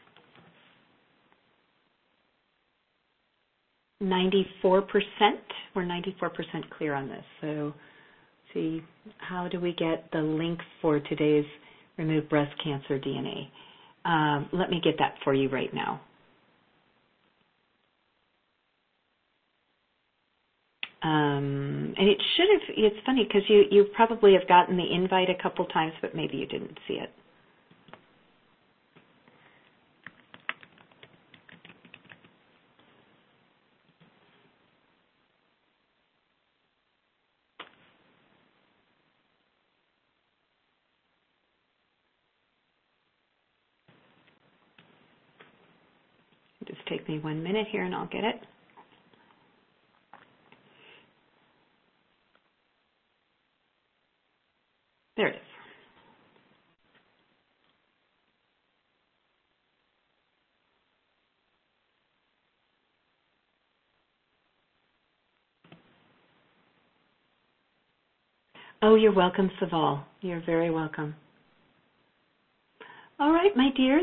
94%. We're 94% clear on this. So see, how do we get the link for today's Remove Breast Cancer DNA? Let me get that for you right now. And it should have, it's funny because you probably have gotten the invite a couple times, but maybe you didn't see it. Just take me 1 minute here and I'll get it. There it is. Oh, you're welcome, Saval. You're very welcome. All right, my dears.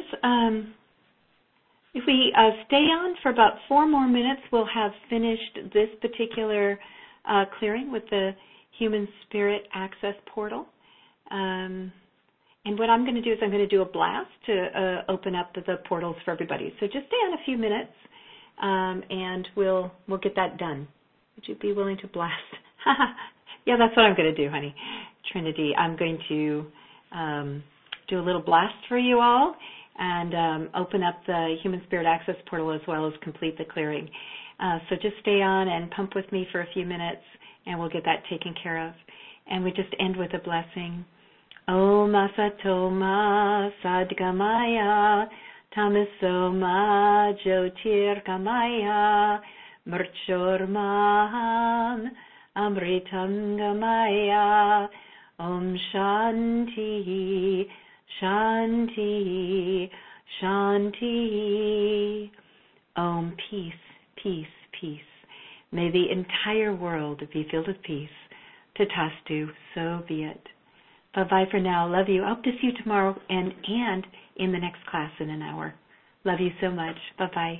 If we stay on for about 4 more minutes, we'll have finished this particular clearing with the Human Spirit Access Portal. And what I'm going to do is I'm going to do a blast to open up the portals for everybody. So just stay on a few minutes, and we'll get that done. Would you be willing to blast? Yeah, that's what I'm going to do, honey. Trinity, I'm going to do a little blast for you all and open up the Human Spirit Access Portal as well as complete the clearing. So just stay on and pump with me for a few minutes, and we'll get that taken care of. And we just end with a blessing. Om Asatoma Sadgamaya Tamasoma Jyotirgamaya Mrchormaham Amritangamaya. Om Shanti Shanti Shanti. Om peace, peace, peace. May the entire world be filled with peace. Tatastu, so be it. Bye-bye for now. Love you. I hope to see you tomorrow and in the next class in an hour. Love you so much. Bye-bye.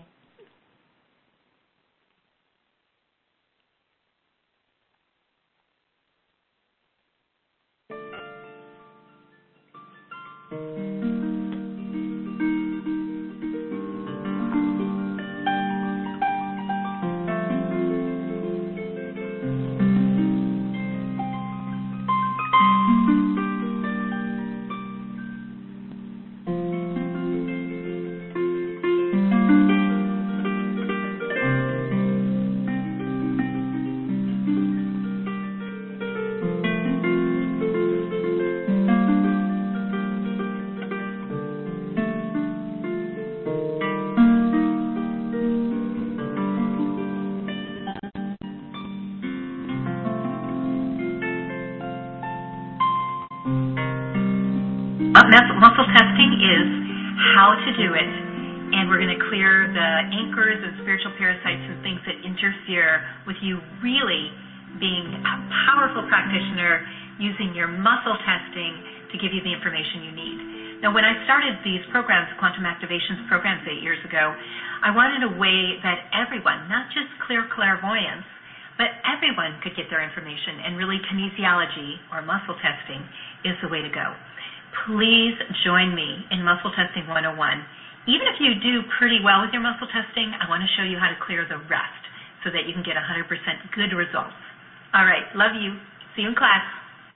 Muscle testing is how to do it, and we're going to clear the anchors and spiritual parasites and things that interfere with you really being a powerful practitioner using your muscle testing to give you the information you need. Now, when I started these programs, quantum activations programs 8 years ago, I wanted a way that everyone, not just clear clairvoyance, but everyone could get their information, and really kinesiology or muscle testing is the way to go. Please join me in Muscle Testing 101. Even if you do pretty well with your muscle testing, I want to show you how to clear the rest so that you can get 100% good results. All right, love you. See you in class.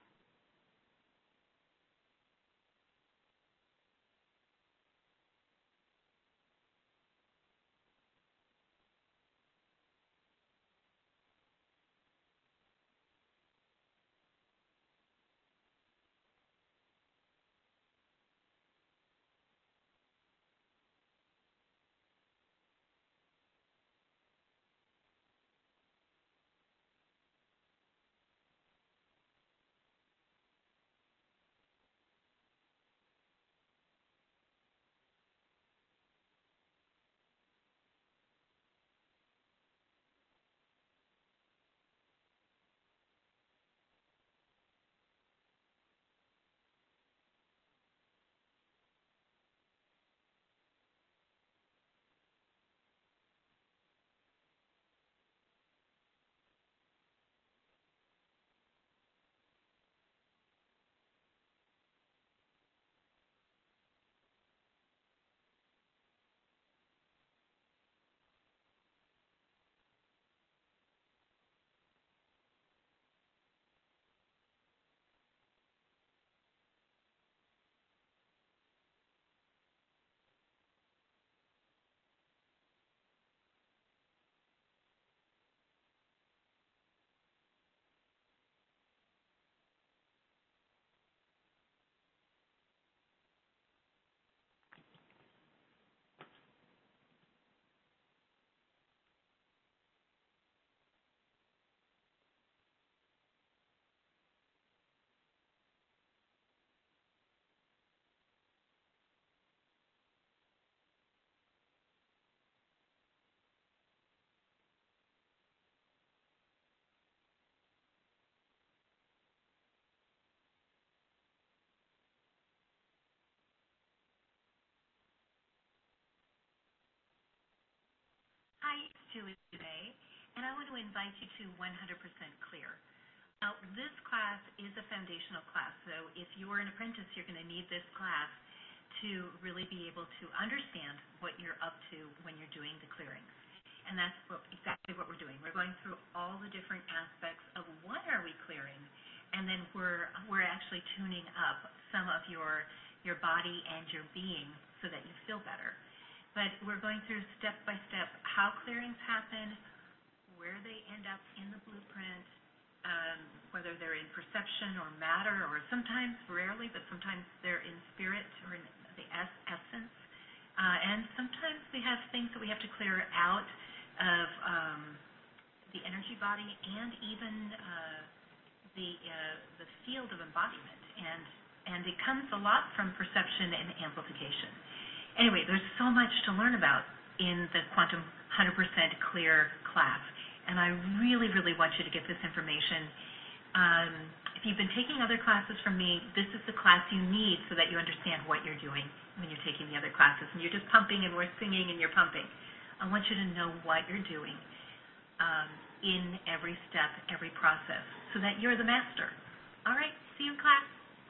Hi, it's Julie today, and I want to invite you to 100% Clear. Now, this class is a foundational class, so if you're an apprentice, you're going to need this class to really be able to understand what you're up to when you're doing the clearings. And that's exactly what we're doing. We're going through all the different aspects of what are we clearing, and then we're actually tuning up some of your body and your being so that you feel better. But we're going through step by step how clearings happen, where they end up in the blueprint, whether they're in perception or matter, or sometimes, rarely, but sometimes they're in spirit or in the essence. And sometimes we have things that we have to clear out of the energy body and even the field of embodiment. And it comes a lot from perception and amplification. Anyway, there's so much to learn about in the Quantum 100% Clear class, and I really, really want you to get this information. If you've been taking other classes from me, this is the class you need so that you understand what you're doing when you're taking the other classes. And you're just pumping and we're singing and you're pumping. I want you to know what you're doing in every step, every process, so that you're the master. All right, see you in class.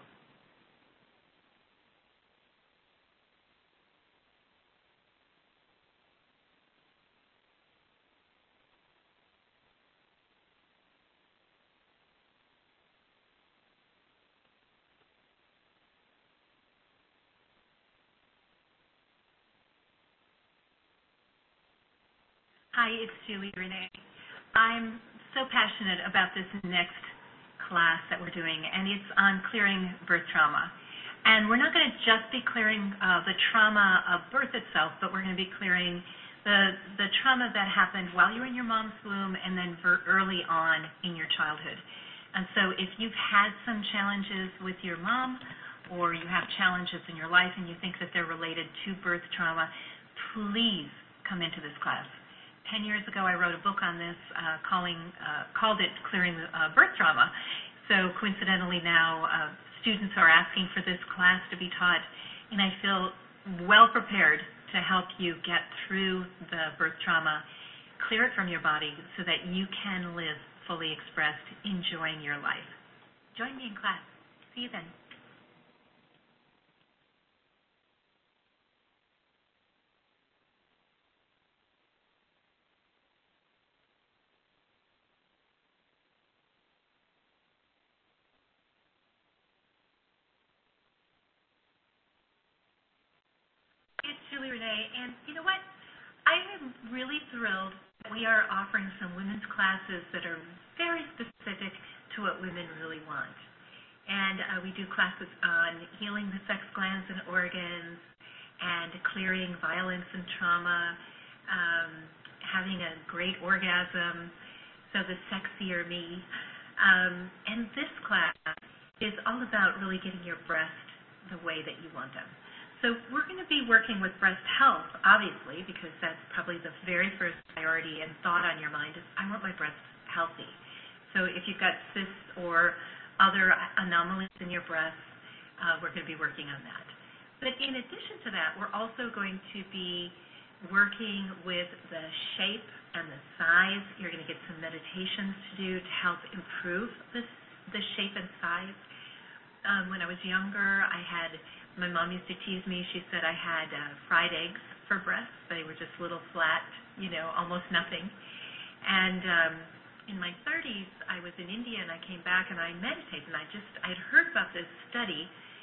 Hi, it's Julie Renee. I'm so passionate about this next class that we're doing, and it's on clearing birth trauma. And we're not going to just be clearing the trauma of birth itself, but we're going to be clearing the trauma that happened while you were in your mom's womb and then early on in your childhood. And so if you've had some challenges with your mom or you have challenges in your life and you think that they're related to birth trauma, please come into this class. 10 years ago, I wrote a book on this called it Clearing Birth Trauma. So coincidentally now, students are asking for this class to be taught, and I feel well prepared to help you get through the birth trauma, clear it from your body so that you can live fully expressed, enjoying your life. Join me in class. See you then. It's Julie Renee, and you know what? I am really thrilled that we are offering some women's classes that are very specific to what women really want. And we do classes on healing the sex glands and organs and clearing violence and trauma, having a great orgasm, so the sexier me. And this class is all about really getting your breasts the way that you want them. So we're going to be working with breast health, obviously, because that's probably the very first priority and thought on your mind is, I want my breasts healthy. So if you've got cysts or other anomalies in your breasts, we're going to be working on that. But in addition to that, we're also going to be working with the shape and the size. You're going to get some meditations to do to help improve the shape and size. When I was younger, my mom used to tease me. She said I had fried eggs for breasts. They were just little flat, almost nothing. And in my 30s, I was in India and I came back and I meditated. And I'd heard about this study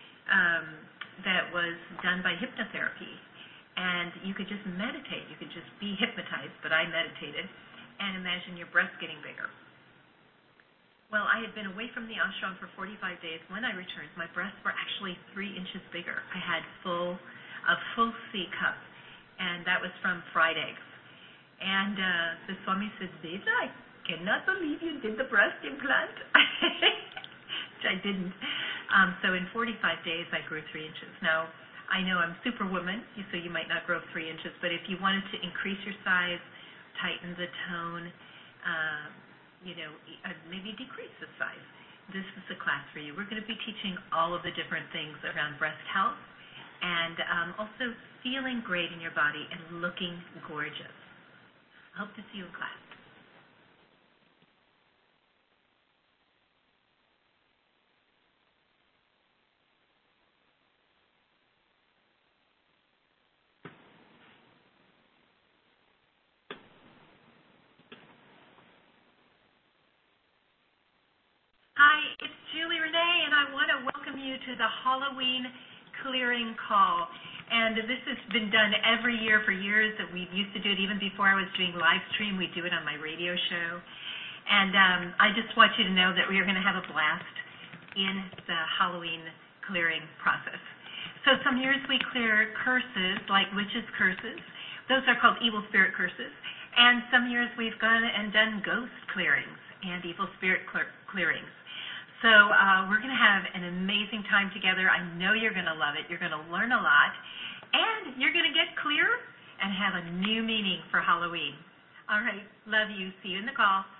that was done by hypnotherapy. And you could just meditate. You could just be hypnotized, but I meditated. And imagine your breasts getting bigger. Well, I had been away from the ashram for 45 days. When I returned, my breasts were actually 3 inches bigger. I had a full C cup, and that was from fried eggs. And the Swami said, Deja, I cannot believe you did the breast implant, which I didn't. So in 45 days, I grew 3 inches. Now, I know I'm superwoman, so you might not grow 3 inches, but if you wanted to increase your size, tighten the tone, maybe decrease the size, this is the class for you. We're going to be teaching all of the different things around breast health and also feeling great in your body and looking gorgeous. I hope to see you in class. Hi, it's Julie Renee, and I want to welcome you to the Halloween clearing call. And this has been done every year for years. That we used to do it even before I was doing live stream. We do it on my radio show. And I just want you to know that we are going to have a blast in the Halloween clearing process. So some years we clear curses, like witches' curses. Those are called evil spirit curses. And some years we've gone and done ghost clearings and evil spirit clearings. So we're going to have an amazing time together. I know you're going to love it. You're going to learn a lot. And you're going to get clear and have a new meaning for Halloween. All right. Love you. See you in the call.